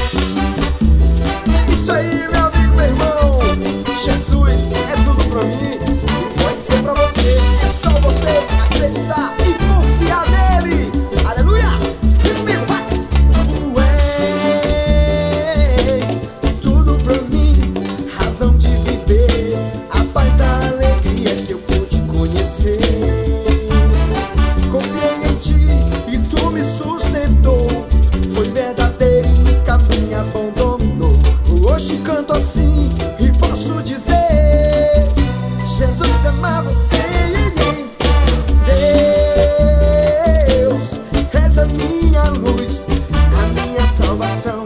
Isso aí, meu amigo, meu irmão. Jesus é tudo pra mim e pode ser pra você. É só você acreditar e confiar nele. Aleluia! Primeiro vai. Tu és tudo pra mim, razão de viver, a paz, a alegria que eu pude conhecer. Confiei em ti e tu me sustentou. Foi verdadeiro e nunca me abandonou. Hoje canto assim e posso dizer: Jesus ama você. Deus és a minha luz, a minha salvação.